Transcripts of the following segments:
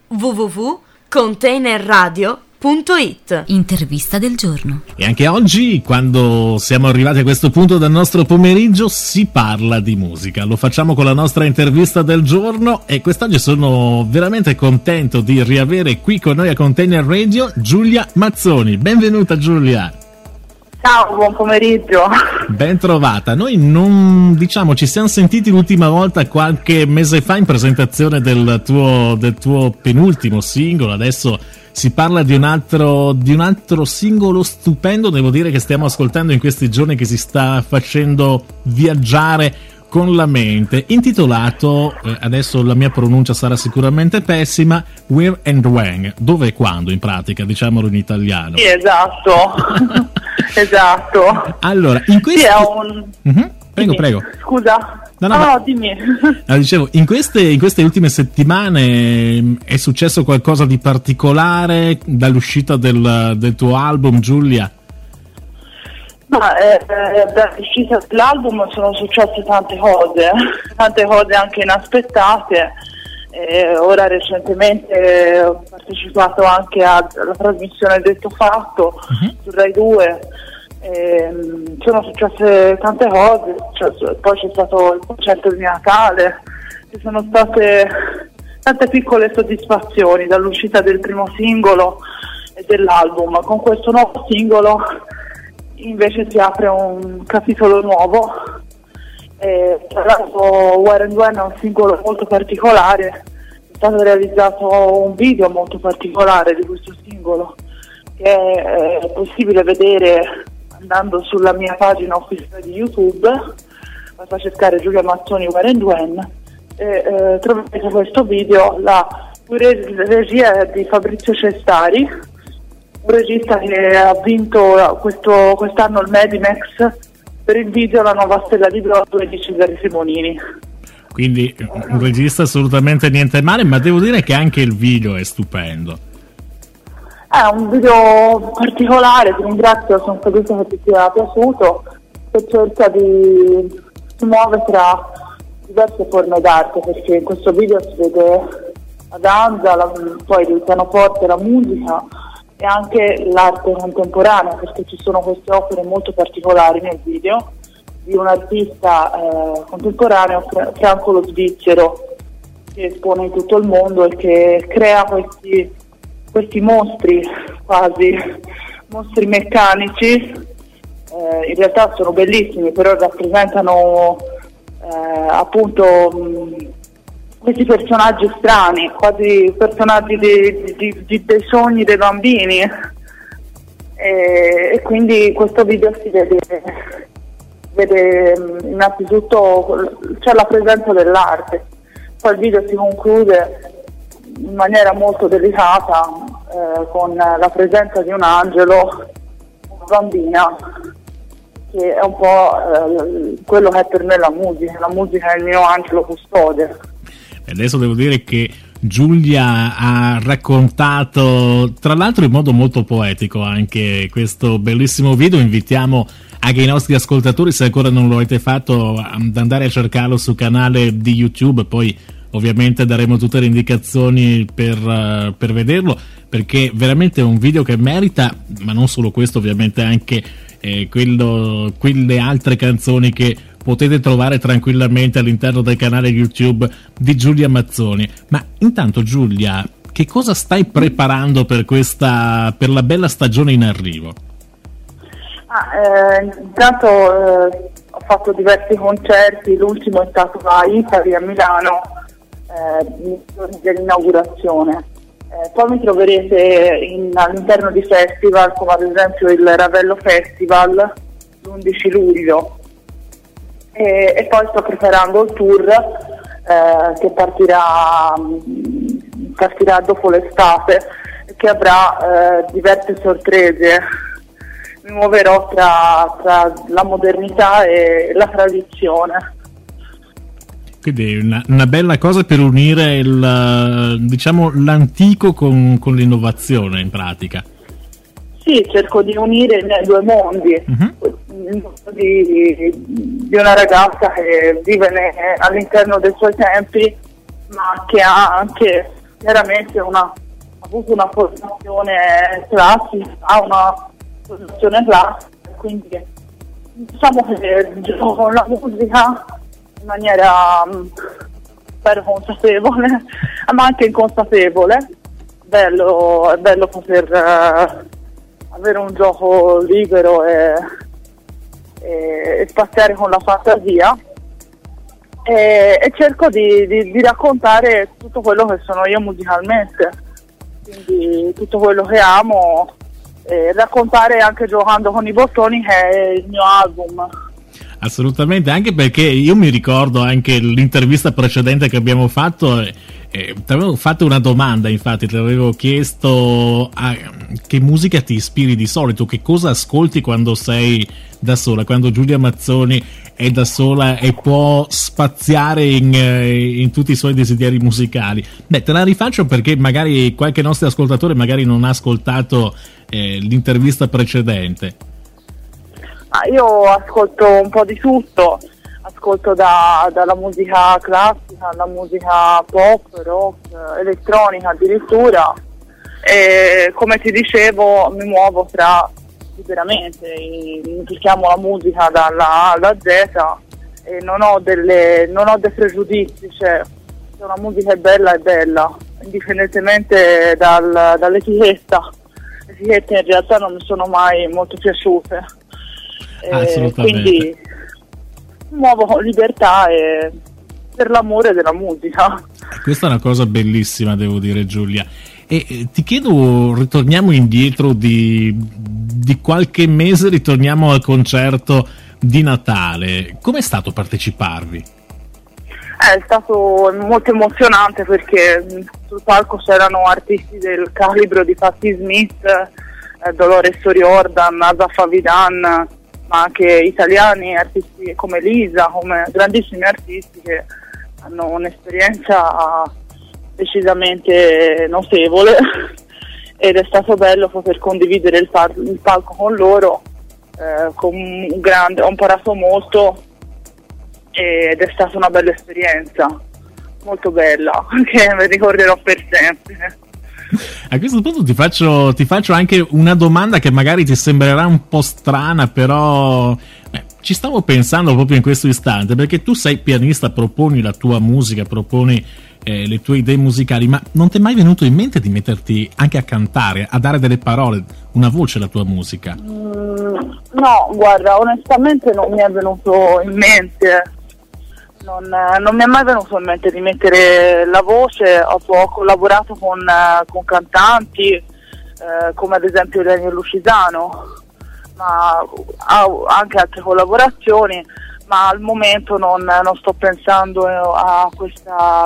www.containerradio.it. Intervista del giorno. E anche oggi, quando siamo arrivati a questo punto del nostro pomeriggio, si parla di musica. Lo facciamo con la nostra intervista del giorno e quest'oggi sono veramente contento di riavere qui con noi a Container Radio Giulia Mazzoni. Benvenuta Giulia. Ciao, buon pomeriggio. Ben trovata. Noi ci siamo sentiti l'ultima volta qualche mese fa in presentazione del tuo penultimo singolo. Adesso si parla di un altro singolo stupendo, devo dire, che stiamo ascoltando in questi giorni, che si sta facendo viaggiare con la mente, intitolato, adesso la mia pronuncia sarà sicuramente pessima, Where and When, dove e quando, in pratica, diciamolo in italiano. Sì, esatto. Esatto. Allora, in questo... Sì, è un... Prego. Scusa. No, dimmi. Dicevo, in queste ultime settimane è successo qualcosa di particolare dall'uscita del tuo album, Giulia? Dall'uscita dell'album sono successe tante cose anche inaspettate. Ora recentemente ho partecipato anche alla trasmissione Detto Fatto su Rai 2. Sono successe tante cose, poi c'è stato il concerto di Natale, ci sono state tante piccole soddisfazioni dall'uscita del primo singolo e dell'album. Con questo nuovo singolo invece si apre un capitolo nuovo. Tra l'altro Where and When è un singolo molto particolare, è stato realizzato un video molto particolare di questo singolo che è possibile vedere andando sulla mia pagina ufficiale di YouTube. Basta cercare Giulia Mazzoni Where and When e troverete questo video. La regia è di Fabrizio Cestari, un regista che ha vinto quest'anno il Medimex per il video La nuova stella di Broadway di Cesare Simonini. Quindi un regista assolutamente niente male, ma devo dire che anche il video è stupendo. È un video particolare, ti ringrazio, sono felice che ti sia piaciuto, che cerca di muovere tra diverse forme d'arte, perché in questo video si vede la danza, poi il pianoforte, la musica e anche l'arte contemporanea, perché ci sono queste opere molto particolari nel video di un artista contemporaneo, Franco lo Svizzero, che espone in tutto il mondo e che crea questi mostri, quasi mostri meccanici. In realtà sono bellissimi, però rappresentano appunto questi personaggi strani, quasi personaggi dei sogni dei bambini, e quindi questo video si vede innanzitutto c'è la presenza dell'arte, poi il video si conclude in maniera molto delicata con la presenza di un angelo, una bambina, che è un po' quello che è per me la musica è il mio angelo custode. Adesso devo dire che Giulia ha raccontato, tra l'altro in modo molto poetico, anche questo bellissimo video. Invitiamo anche i nostri ascoltatori, se ancora non lo avete fatto, ad andare a cercarlo sul canale di YouTube. Poi ovviamente daremo tutte le indicazioni per vederlo, perché veramente è un video che merita, ma non solo questo, ovviamente anche quelle altre canzoni che potete trovare tranquillamente all'interno del canale YouTube di Giulia Mazzoni. Ma intanto, Giulia, che cosa stai preparando per la bella stagione in arrivo? Intanto ho fatto diversi concerti, l'ultimo è stato a Ipari a Milano, dell'inaugurazione. Poi mi troverete all'interno di festival come ad esempio il Ravello Festival l'11 luglio e poi sto preparando il tour che partirà dopo l'estate e che avrà diverse sorprese. Mi muoverò tra la modernità e la tradizione. Quindi una bella cosa per unire l'antico con l'innovazione, in pratica. Sì, cerco di unire i miei due mondi. Il mondo di una ragazza che vive all'interno dei suoi tempi, ma che ha anche chiaramente ha avuto una formazione classica, quindi diciamo che gioco con la musica in maniera spero consapevole, ma anche inconsapevole. È bello poter avere un gioco libero e spaziare con la fantasia, e cerco di raccontare tutto quello che sono io musicalmente, quindi tutto quello che amo, raccontare anche giocando con i bottoni, che è il mio album. Assolutamente, anche perché io mi ricordo anche l'intervista precedente che abbiamo fatto, ti avevo fatto una domanda, infatti ti avevo chiesto che musica ti ispiri di solito, che cosa ascolti quando sei da sola, quando Giulia Mazzoni è da sola e può spaziare in tutti i suoi desideri musicali. Beh, te la rifaccio perché magari qualche nostro ascoltatore magari non ha ascoltato l'intervista precedente. Io ascolto un po' di tutto, ascolto dalla musica classica alla musica pop, rock, elettronica addirittura, e come ti dicevo mi muovo liberamente, implichiamo la musica dalla A alla Z, e non ho dei pregiudizi, cioè se una musica è bella, indipendentemente dall'etichetta. Le etichette in realtà non mi sono mai molto piaciute. Quindi muovo con libertà e per l'amore della musica. Questa è una cosa bellissima, devo dire, Giulia. E ti chiedo, ritorniamo indietro di qualche mese, ritorniamo al concerto di Natale. Com'è stato parteciparvi? È stato molto emozionante perché sul palco c'erano artisti del calibro di Patti Smith, Dolores O'Riordan, Asaf Avidan, ma anche italiani, artisti come Lisa, come grandissimi artisti che hanno un'esperienza decisamente notevole, ed è stato bello poter condividere il palco con loro, ho imparato molto ed è stata una bella esperienza, molto bella, che mi ricorderò per sempre. A questo punto ti faccio anche una domanda che magari ti sembrerà un po' strana, però ci stavo pensando proprio in questo istante, perché tu sei pianista, proponi la tua musica, proponi le tue idee musicali, ma non ti è mai venuto in mente di metterti anche a cantare, a dare delle parole, una voce alla tua musica? No, guarda, onestamente non mi è venuto in mente. Non mi è mai venuto in mente di mettere la voce. Ho collaborato con cantanti come ad esempio Daniel Lucisano, ma anche altre collaborazioni, ma al momento non sto pensando a questa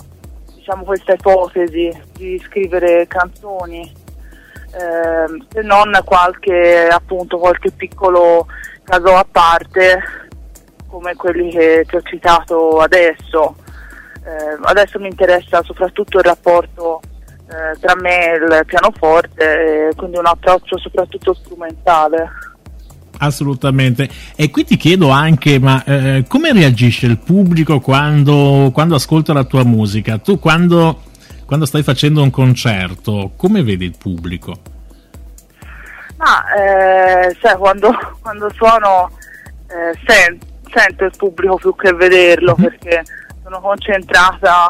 ipotesi di scrivere canzoni, se non qualche piccolo caso a parte, come quelli che ti ho citato adesso. Adesso mi interessa soprattutto il rapporto tra me e il pianoforte, quindi un approccio soprattutto strumentale. Assolutamente. E qui ti chiedo anche, ma come reagisce il pubblico quando ascolta la tua musica? Tu quando stai facendo un concerto, come vedi il pubblico? Quando suono sento il pubblico più che vederlo, perché sono concentrata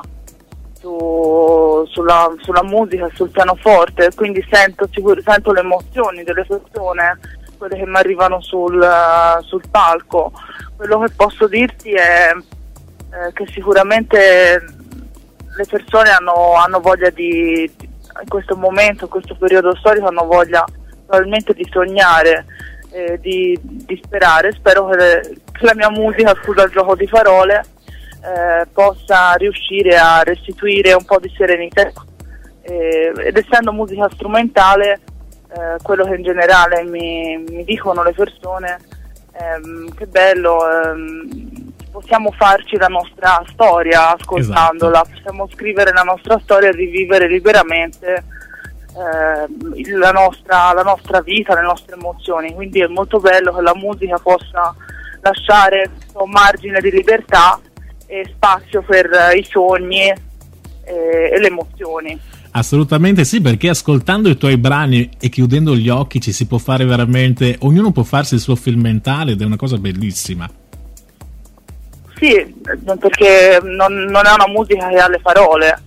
sulla musica, sul pianoforte, quindi sento le emozioni delle persone, quelle che mi arrivano sul palco. Quello che posso dirti è che sicuramente le persone hanno voglia in questo momento, in questo periodo storico, hanno voglia probabilmente di sognare, di sperare. Spero che la mia musica, scusa il gioco di parole, possa riuscire a restituire un po' di serenità, ed essendo musica strumentale, quello che in generale mi dicono le persone, che bello, possiamo farci la nostra storia ascoltandola, esatto. Possiamo scrivere la nostra storia e rivivere liberamente la nostra vita, le nostre emozioni. Quindi è molto bello che la musica possa lasciare un margine di libertà e spazio per i sogni e le emozioni. Assolutamente sì, perché ascoltando i tuoi brani e chiudendo gli occhi ci si può fare veramente, ognuno può farsi il suo film mentale ed è una cosa bellissima. Sì, perché non è una musica che ha le parole,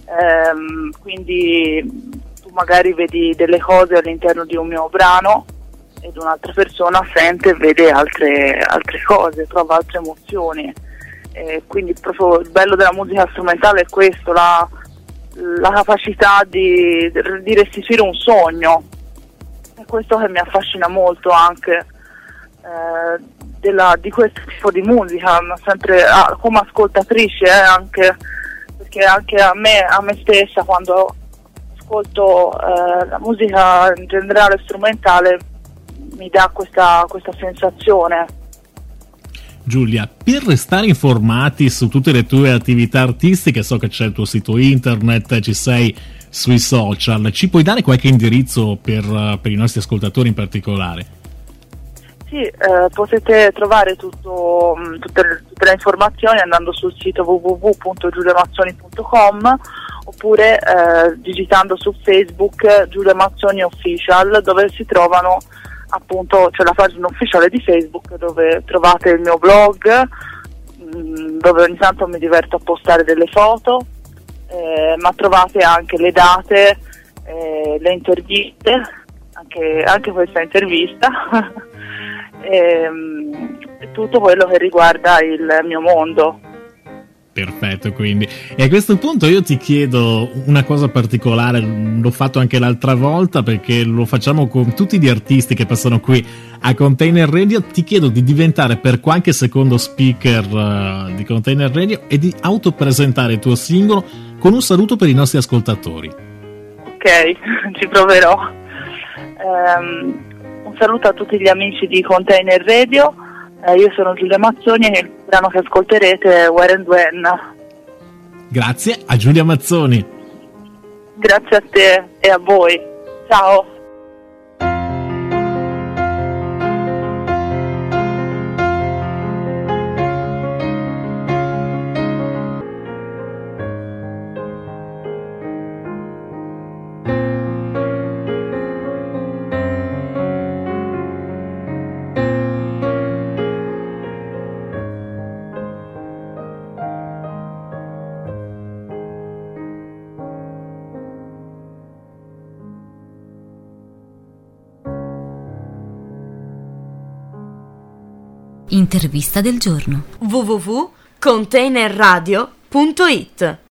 quindi tu magari vedi delle cose all'interno di un mio brano ed un'altra persona sente e vede altre cose, prova altre emozioni. Quindi proprio il bello della musica strumentale è questo, la capacità di restituire un sogno. È questo che mi affascina molto anche di questo tipo di musica, sempre come ascoltatrice, anche perché anche a me stessa, quando ascolto la musica in generale strumentale, mi dà questa sensazione. Giulia, per restare informati su tutte le tue attività artistiche, so che c'è il tuo sito internet, ci sei sui social, ci puoi dare qualche indirizzo per i nostri ascoltatori in particolare? Sì, potete trovare tutte le informazioni andando sul sito www.giuliamazzoni.com oppure digitando su Facebook Giulia Mazzoni Official, dove si trovano appunto, c'è la pagina ufficiale di Facebook dove trovate il mio blog, dove ogni tanto mi diverto a postare delle foto, ma trovate anche le date, le interviste, anche questa intervista e tutto quello che riguarda il mio mondo. Perfetto, quindi. E a questo punto io ti chiedo una cosa particolare, l'ho fatto anche l'altra volta perché lo facciamo con tutti gli artisti che passano qui a Container Radio, ti chiedo di diventare per qualche secondo speaker di Container Radio e di autopresentare il tuo singolo con un saluto per i nostri ascoltatori. Ok, ci proverò. Un saluto a tutti gli amici di Container Radio. Io sono Giulia Mazzoni e il brano che ascolterete è Where and When. Grazie a Giulia Mazzoni. Grazie a te e a voi. Ciao. Intervista del giorno. www.containerradio.it